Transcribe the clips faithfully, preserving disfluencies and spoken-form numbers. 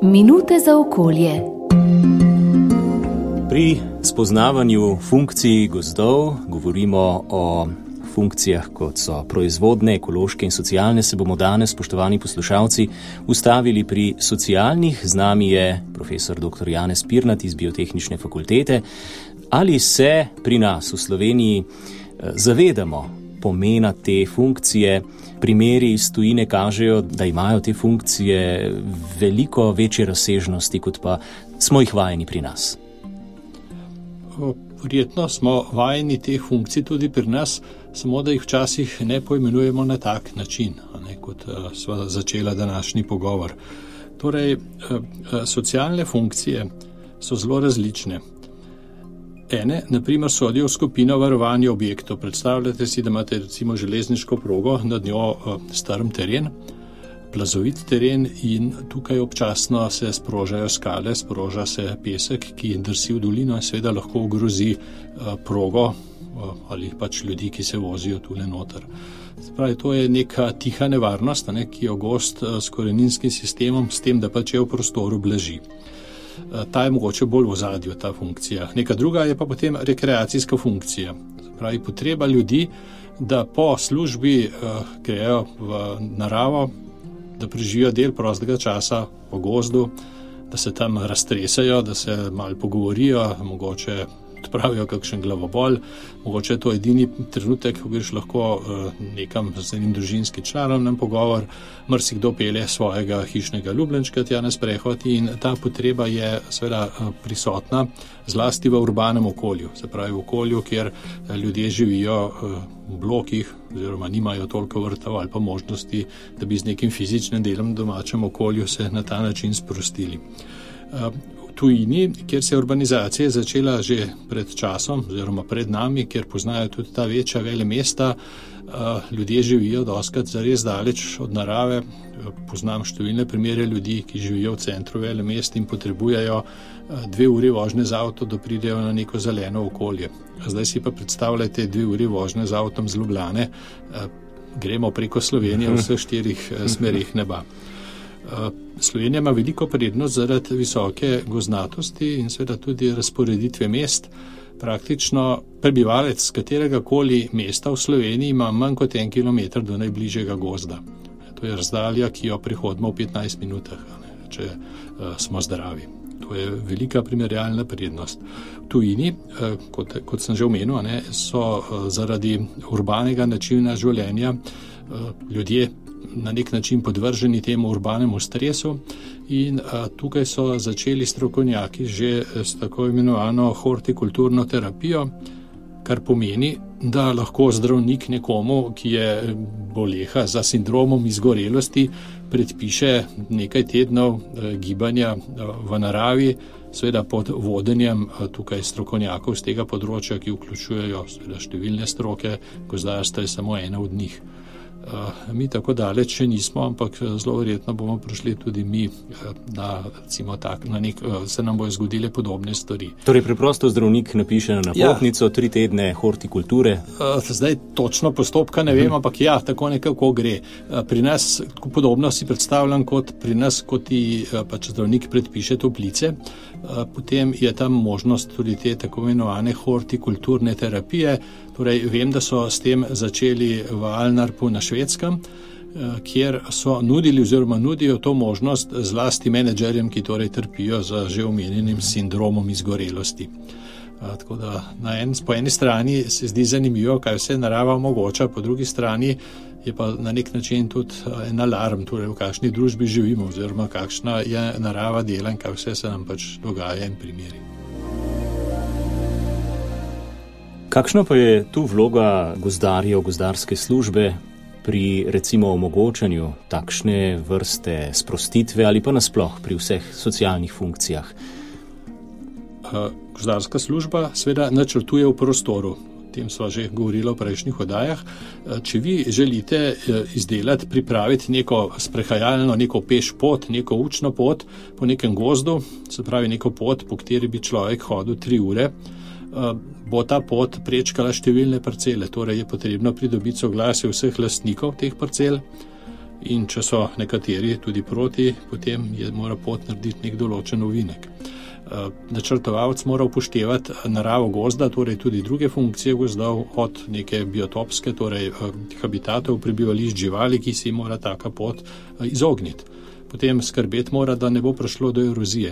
Minute za okolje. Pri spoznavanju funkcij gozdov govorimo o funkcijah, kot so proizvodne, ekološke in socialne, se bomo danes, spoštovani poslušalci, ustavili pri socialnih. Z nami je profesor doktor Janez Pirnat iz Biotehnične fakultete. Ali se pri nas v Sloveniji zavedamo pomena te funkcije? Primeri iz tujine kažejo, da imajo te funkcije veliko večje razsežnosti, kot pa smo jih vajeni pri nas. Verjetno smo vajeni teh funkcij tudi pri nas, samo da jih včasih ne poimenujemo na tak način, ne, kot sva začela današnji pogovor. Torej, socialne funkcije so zelo različne. Ene, na primer, sodijo v skupino varovanja objektov. Predstavljate si, da imate recimo železniško progo, nad njo strm teren, plazovit teren in tukaj občasno se sprožajo skale, sproža se pesek, ki drsi v dolino in seveda lahko ogrozi progo ali pač ljudi, ki se vozijo tule noter. Spravi, to je neka tiha nevarnost, ne, ki jo gost s koreninskim sistemom, s tem, da pač je v prostoru blaži. Ta je mogoče bolj v ozadju, ta funkcija. Neka druga je pa potem rekreacijska funkcija. Pravi, potreba ljudi, da po službi uh, grejo v naravo, da preživijo del prostega časa v gozdu, da se tam raztresajo, da se malo pogovorijo, mogoče odpravijo kakšen glavobol, mogoče je to edini trenutek, ko greš lahko uh, nekam z enim družinskim članom na pogovor, marsikdo pelje svojega hišnega ljubljenčka tja na sprehod in ta potreba je seveda uh, prisotna zlasti v urbanem okolju, se pravi v okolju, kjer uh, ljudje živijo uh, v blokih oziroma nimajo toliko vrtov ali pa možnosti, da bi z nekim fizičnim delom v domačem okolju se na ta način sprostili. Uh, tujini, kjer se je urbanizacija začela že pred časom, oziroma pred nami, kjer poznajo tudi ta večja vele mesta, ljudje živijo doskrat zares daleč od narave. Poznam številne primere ljudi, ki živijo v centru vele mest in potrebujejo dve uri vožnje z avto, da pridejo na neko zeleno okolje. Zdaj si pa predstavljajte dve uri vožnje z avtom z Ljubljane, gremo preko Slovenije v vseh štirih smerih neba. Slovenija ima veliko prednost zaradi visoke gozdnatosti in seveda tudi razporeditve mest. Praktično prebivalec katerega koli mesta v Sloveniji ima manj kot en kilometer do najbližjega gozda. To je razdalja, ki jo prehodimo v petnajst minutah, ne, če uh, smo zdravi. To je velika primerjalna prednost. V tujini, uh, kot, kot sem že omenil, ne, so uh, zaradi urbanega načina življenja uh, ljudje na nek način podvrženi temu urbanemu stresu in a, tukaj so začeli strokovnjaki že s tako imenovano hortikulturno terapijo, kar pomeni, da lahko zdravnik nekomu, ki je boleha za sindromom izgorelosti, predpiše nekaj tednov a, gibanja a, v naravi, seveda pod vodenjem a, tukaj strokovnjakov z tega področja, ki vključujejo seveda številne stroke, gozdarstvo je samo ena od njih. Uh, mi tako daleč še nismo, ampak zelo verjetno bomo prišli tudi mi, da recimo tak, na nek, se nam bojo zgodile podobne stvari. Torej preprosto zdravnik napiše na napotnico ja. tri tedne hortikulture. Uh, zdaj točno postopka ne vem, ampak ja, tako nekako gre. Uh, pri nas podobno si predstavljam kot pri nas, kot ti uh, pač zdravnik predpiše toplice. Uh, potem je tam možnost tudi te tako imenovane hortikulturne terapije. Torej, vem, da so s tem začeli v Alnarpu na Švedskem, kjer so nudili oziroma nudijo to možnost zlasti menedžerjem, ki torej trpijo za že omenjenim sindromom izgorelosti. Tako da na en, po eni strani se zdi zanimivo, kaj vse narava omogoča, po drugi strani je pa na nek način tudi en alarm, torej v kakšni družbi živimo oziroma kakšna je narava dela in kaj vse se nam pač dogaja in primeri. Kakšna pa je tu vloga gozdarjev, gozdarske službe pri recimo omogočanju takšne vrste sprostitve ali pa nasploh pri vseh socialnih funkcijah? Gozdarska služba seveda načrtuje v prostoru. O tem sva že govorila v prejšnjih oddajah. Če vi želite izdelati, pripraviti neko sprehajalno, neko peš pot, neko učno pot po nekem gozdu, se pravi neko pot, po kateri bi človek hodil tri ure, bo ta pot prečkala številne parcele, torej je potrebno pridobiti soglasje vseh lastnikov teh parcel. in če so nekateri tudi proti, potem je mora pot narediti nek določen ovinek. Načrtovalec mora upoštevati naravo gozda, torej tudi druge funkcije gozdov, od neke biotopske, torej habitatov, prebivališč živali, ki si mora taka pot izogniti. Potem skrbeti mora, da ne bo prišlo do erozije.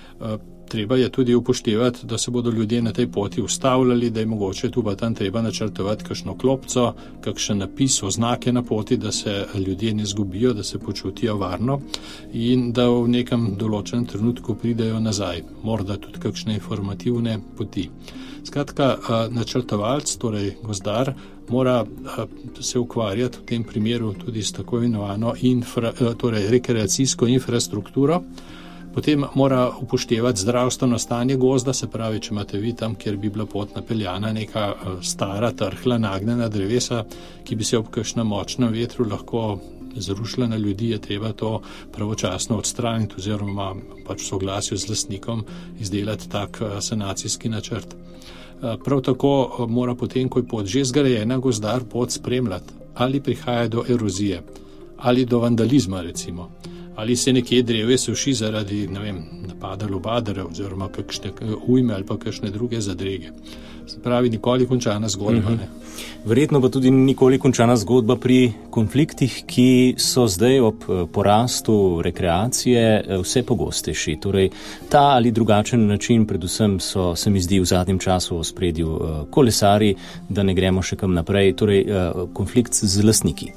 Treba je tudi upoštevati, da se bodo ljudje na tej poti ustavljali, da je mogoče tu pa tam treba načrtovati kakšno klopco, kakšen napis, oznake na poti, da se ljudje ne zgubijo, da se počutijo varno in da v nekem določenem trenutku pridejo nazaj. Morda tudi kakšne informativne poti. Skratka, načrtovalec, torej gozdar, mora se ukvarjati v tem primeru tudi s tako imenovano infra, torej rekreacijsko infrastrukturo. Potem mora upoštevati zdravstveno stanje gozda, se pravi, če imate vi tam, kjer bi bila pot napeljana neka stara, trhla, nagnjena drevesa, ki bi se ob kakšnem močnem vetru lahko zrušila na ljudi, je treba to pravočasno odstraniti oziroma pač v soglasju z lastnikom izdelati tak sanacijski načrt. Prav tako mora potem, ko je pot že zgrajena, gozdar pot spremljati, ali prihaja do erozije, ali do vandalizma recimo. Ali se nekje drevje suši zaradi, ne vem, napada lubadarjev oziroma kakšne ujme ali pa kakšne druge zadrege. Se pravi, nikoli končana zgodba. Ne? Verjetno pa tudi nikoli končana zgodba pri konfliktih, ki so zdaj ob porastu rekreacije vse pogostejši. Torej, ta ali drugačen način, predvsem so, se mi zdi, v zadnjem času v ospredju kolesari, da ne gremo še kam naprej, torej konflikt z lastniki.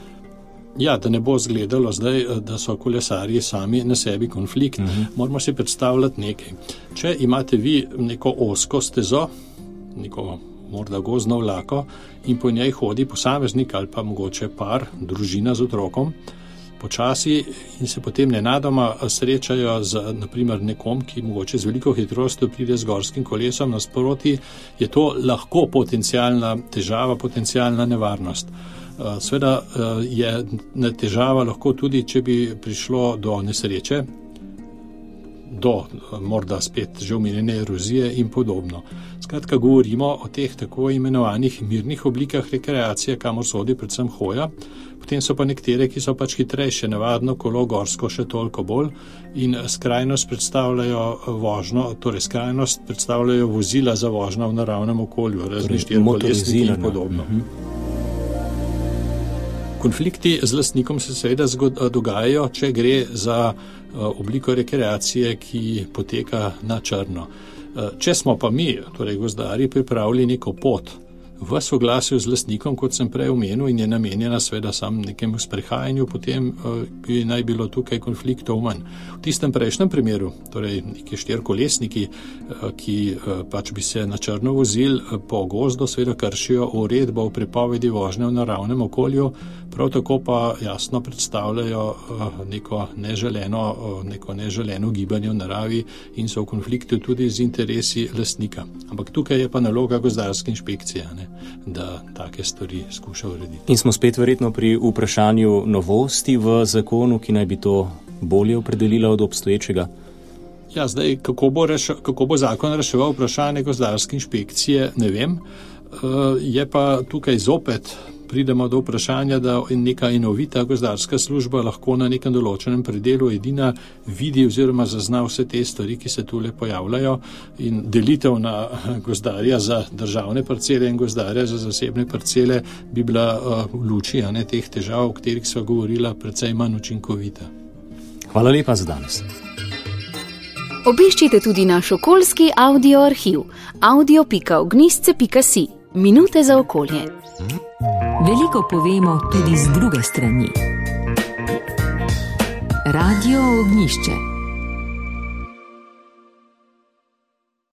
Ja, da ne bo zgledalo zdaj, da so kolesarji sami na sebi konflikt, uh-huh. Moramo si predstavljati nekaj. Če imate vi neko ozko stezo, neko morda gozdno vlako in po njej hodi posameznik ali pa mogoče par, družina z otrokom, počasi in se potem nenadoma srečajo z naprimer nekom, ki mogoče z veliko hitrostjo pride z gorskim kolesom nasproti, je to lahko potencialna težava, potencialna nevarnost. Sveda je težava lahko tudi, če bi prišlo do nesreče, do morda spet že omenjene erozije in podobno. Skratka, govorimo o teh tako imenovanih mirnih oblikah rekreacije, kamor sodi predvsem hoja. Potem so pa nekatere, ki so pač hitrejše, navadno kolo, gorsko še toliko bolj in skrajnost predstavljajo vožnjo, torej skrajnost predstavljajo vozila za vožnjo v naravnem okolju, razni štirikolesniki in podobno. Uh-huh. Konflikti z lastnikom se seveda dogajajo, če gre za obliko rekreacije, ki poteka na črno. Če smo pa mi, torej gozdari, pripravili neko pot v soglasju z lastnikom, kot sem prej omenil, in je namenjena seveda sam nekemu sprehajanju, potem bi naj bilo tukaj konfliktov manj. V tistem prejšnjem primeru, torej neki štirikolesniki, ki pač bi se na črno vozili po gozdu, seveda kršijo uredbo o prepovedi vožnje v naravnem okolju, prav tako pa jasno predstavljajo neko neželeno, neko neželeno gibanje v naravi in so v konfliktu tudi z interesi lastnika. Ampak tukaj je pa naloga gozdarske inšpekcije, ne? Da take stvari skuša urediti. In smo spet verjetno pri vprašanju novosti v zakonu, ki naj bi to bolje opredelila od obstoječega? Ja, zdaj, kako bo, reš, kako bo zakon reševal vprašanje gozdarske inšpekcije, ne vem. Je pa tukaj zopet pridemo do vprašanja, da neka enovita gozdarska služba lahko na nekem določenem predelu edina vidi oziroma zazna vse te stvari, ki se tule pojavljajo, in delitev na gozdarja za državne parcele in gozdarja za zasebne parcele bi bila v luči a ne, teh težav, o katerih sva govorila, precej manj učinkovita. Hvala lepa za danes. Obiščite tudi naš okoljski audio arhiv audio pika ognjišče pika si. Minute za okolje. Veliko povemo tudi z druge strani. Radio Ognjišče.